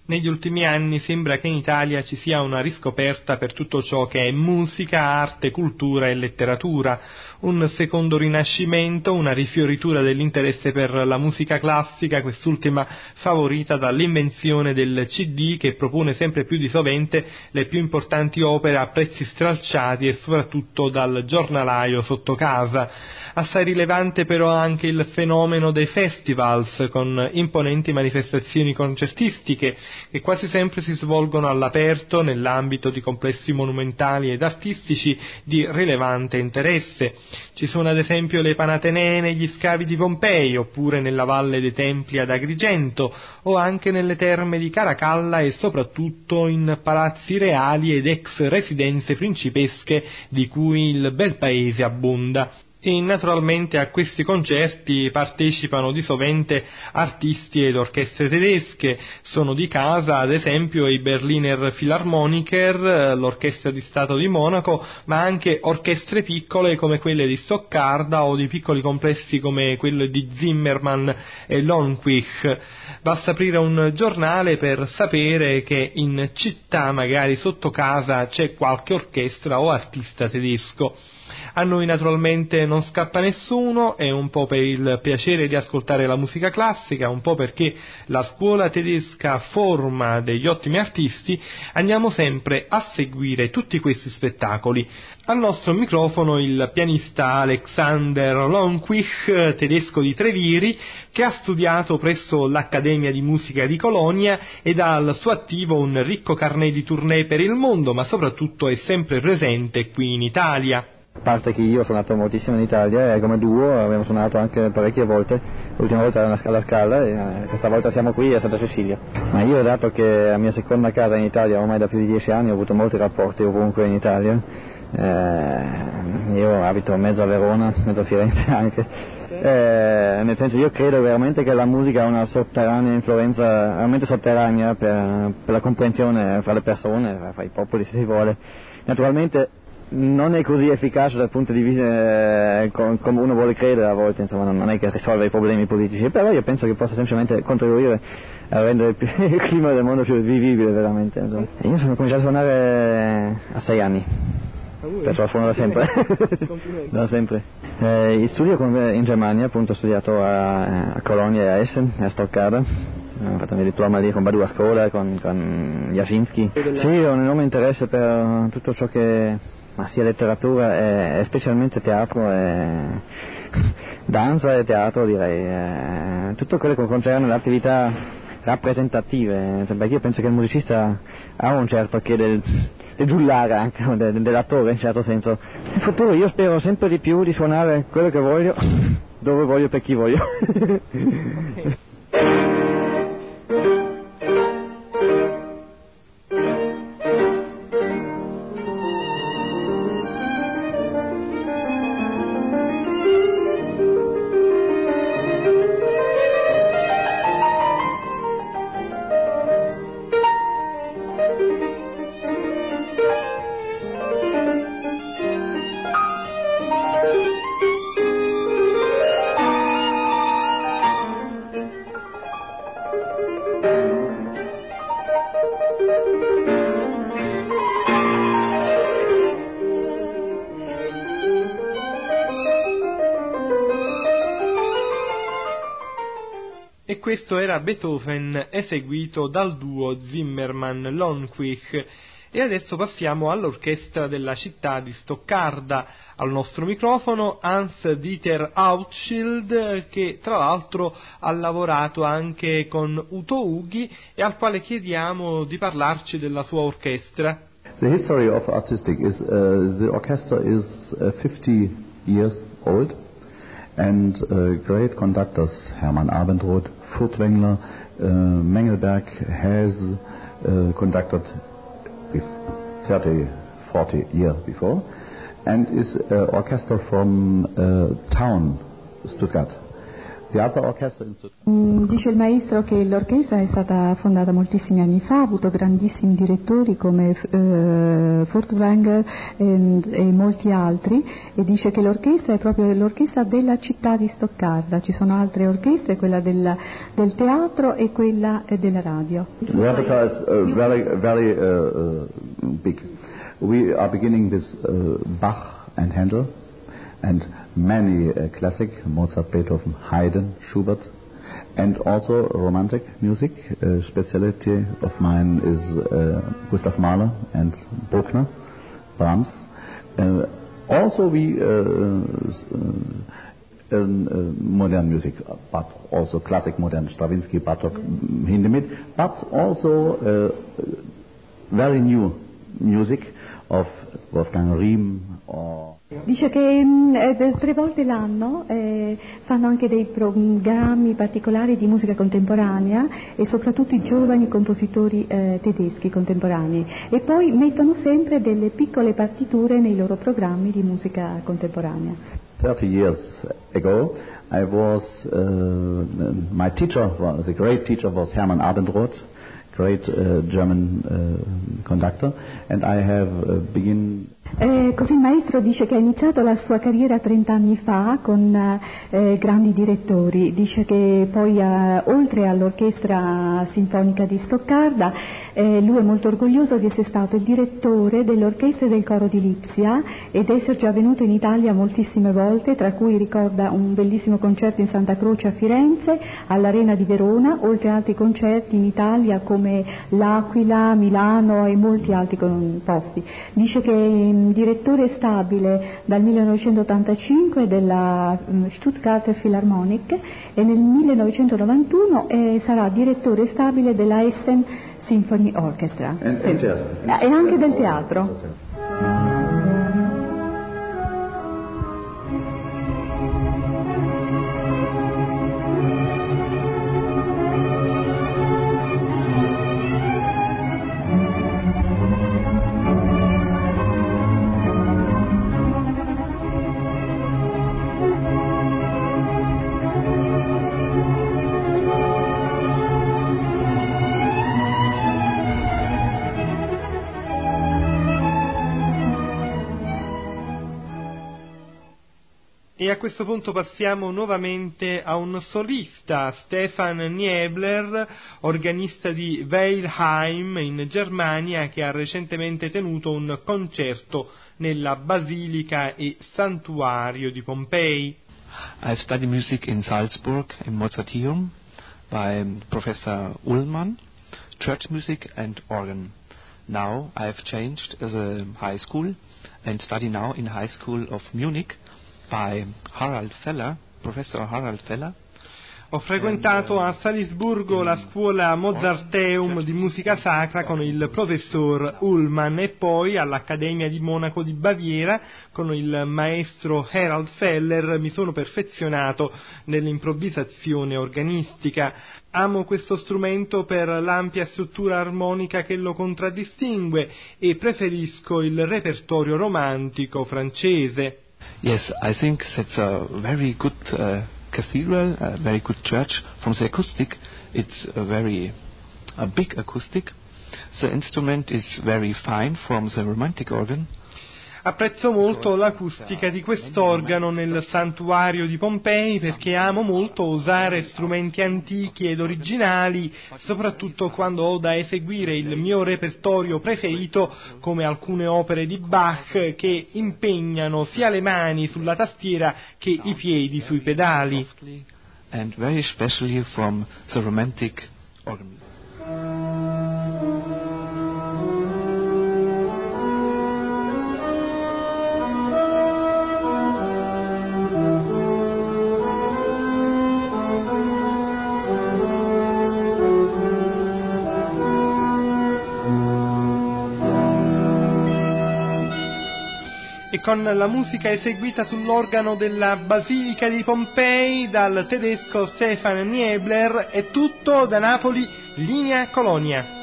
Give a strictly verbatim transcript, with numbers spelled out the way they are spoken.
Negli ultimi anni sembra che in Italia ci sia una riscoperta per tutto ciò che è musica, arte, cultura e letteratura, un secondo rinascimento, una rifioritura dell'interesse per la musica classica, quest'ultima favorita dall'invenzione del C D che propone sempre più di sovente le più importanti opere a prezzi stralciati e soprattutto dal giornalaio sotto casa. Assai rilevante però anche il fenomeno dei festivals, con imponenti manifestazioni concertistiche che quasi sempre si svolgono all'aperto nell'ambito di complessi monumentali ed artistici di rilevante interesse. Ci sono ad esempio le Panatenee negli scavi di Pompei, oppure nella Valle dei Templi ad Agrigento, o anche nelle terme di Caracalla e soprattutto in palazzi reali ed ex residenze principesche di cui il bel paese abbonda. E naturalmente a questi concerti partecipano di sovente artisti ed orchestre tedesche. Sono di casa ad esempio i Berliner Philharmoniker, l'Orchestra di Stato di Monaco, ma anche orchestre piccole come quelle di Stoccarda o di piccoli complessi come quello di Zimmermann e Lohnkvich. Basta aprire un giornale per sapere che in città, magari sotto casa, c'è qualche orchestra o artista tedesco. A noi naturalmente non scappa nessuno, è un po' per il piacere di ascoltare la musica classica, un po' perché la scuola tedesca forma degli ottimi artisti, andiamo sempre a seguire tutti questi spettacoli. Al nostro microfono il pianista Alexander Lohnkvich, tedesco di Treviri, che ha studiato presso l'Accademia di Musica di Colonia ed ha al suo attivo un ricco carnet di tournée per il mondo, ma soprattutto è sempre presente qui in Italia. A parte che io ho suonato moltissimo in Italia e come duo abbiamo suonato anche parecchie volte, l'ultima volta alla Scala Scala e questa volta siamo qui a Santa Cecilia. Ma io, dato che è la mia seconda casa in Italia ormai da più di dieci anni, ho avuto molti rapporti ovunque in Italia, eh, io abito mezzo a Verona, mezzo a Firenze anche, eh, nel senso io credo veramente che la musica ha una sotterranea influenza, veramente sotterranea per, per la comprensione fra le persone, fra i popoli se si vuole. Naturalmente non è così efficace dal punto di vista eh, com- come uno vuole credere a volte, insomma non è che risolve i problemi politici, però io penso che possa semplicemente contribuire a rendere più, il clima del mondo più vivibile veramente, insomma. Io sono cominciato a suonare a sei anni, perciò suono da sempre, da sempre. Eh, in studio in Germania, appunto ho studiato a, a Colonia e a Essen e a Stoccarda. Ho fatto il mio diploma lì con Badu Ascola, con, con Jasinski. Sì, ho un enorme interesse per tutto ciò che ma sia letteratura e, e specialmente teatro e danza e teatro, direi, e tutto quello che concerne le attività rappresentative, perché io penso che il musicista ha un certo che del, del giullare anche, del, dell'attore in certo senso. In futuro io spero sempre di più di suonare quello che voglio, dove voglio, per chi voglio. Okay. E questo era Beethoven eseguito dal duo Zimmermann-Lohnkvich. E adesso passiamo all'orchestra della città di Stoccarda. Al nostro microfono Hans-Dieter Hauschild, che tra l'altro ha lavorato anche con Uto Ughi e al quale chiediamo di parlarci della sua orchestra. The history of artistic is uh, the orchestra is uh, fifty years old. And uh, great conductors, Hermann Abendroth, Furtwängler, uh, Mengelberg has uh, conducted thirty, forty years before, and is uh, orchestra from uh, town Stuttgart. Theaterorchester in Stuttgart. Mm, dice il maestro che l'orchestra è stata fondata moltissimi anni fa, ha avuto grandissimi direttori come eh, Furtwängler e, e molti altri, e dice che l'orchestra è proprio l'orchestra della città di Stoccarda. Ci sono altre orchestre, quella della, del teatro e quella eh, della radio. The repertoire is uh, very, very uh, uh, big. We are beginning with uh, Bach and Handel, and many uh, classic, Mozart, Beethoven, Haydn, Schubert, and also romantic music. Uh, specialty of mine is uh, Gustav Mahler and Bruckner, Brahms. Uh, also we uh, uh, uh, modern music, but also classic modern, Stravinsky, Bartók, Hindemith, but also uh, very new music of Wolfgang Riem or... Dice che mh, tre volte l'anno eh, fanno anche dei programmi particolari di musica contemporanea e soprattutto i giovani compositori eh, tedeschi contemporanei, e poi mettono sempre delle piccole partiture nei loro programmi di musica contemporanea. thirty years ago I was, uh, my teacher, was a great teacher was Hermann Abendroth, great uh, German uh, conductor, and I have uh, begin... Eh, così il maestro dice che ha iniziato la sua carriera trent'anni fa con eh, grandi direttori. Dice che poi eh, oltre all'orchestra sinfonica di Stoccarda eh, lui è molto orgoglioso di essere stato il direttore dell'orchestra del coro di Lipsia ed essere già venuto in Italia moltissime volte, tra cui ricorda un bellissimo concerto in Santa Croce a Firenze, all'Arena di Verona, oltre a altri concerti in Italia come l'Aquila, Milano e molti altri posti. Dice che direttore stabile dal millenovecentottantacinque della Stuttgart Philharmonic e nel millenovecentonovantuno eh, sarà direttore stabile della Essen Symphony Orchestra. And, sì. and E anche del teatro. E a questo punto passiamo nuovamente a un solista, Stefan Niebler, organista di Weilheim in Germania, che ha recentemente tenuto un concerto nella Basilica e Santuario di Pompei. I've studied music in Salzburg, in Mozarteum, by Professor Ullmann, church music and organ. Now I've changed as a high school and study now in high school of Munich, by Harald Feller, Professor Harald Feller. Ho frequentato a Salisburgo la scuola Mozarteum di musica sacra con il professor Ullmann e poi all'Accademia di Monaco di Baviera con il maestro Harald Feller mi sono perfezionato nell'improvvisazione organistica. Amo questo strumento per l'ampia struttura armonica che lo contraddistingue e preferisco il repertorio romantico francese. Yes, I think that's a very good uh, cathedral, a very good church. From the acoustic, it's a very a big acoustic. The instrument is very fine from the romantic organ. Apprezzo molto l'acustica di quest'organo nel santuario di Pompei perché amo molto usare strumenti antichi ed originali, soprattutto quando ho da eseguire il mio repertorio preferito, come alcune opere di Bach che impegnano sia le mani sulla tastiera che i piedi sui pedali. And very especially from the romantic organ. E con la musica eseguita sull'organo della Basilica di Pompei dal tedesco Stefan Niebler è tutto da Napoli, linea Colonia.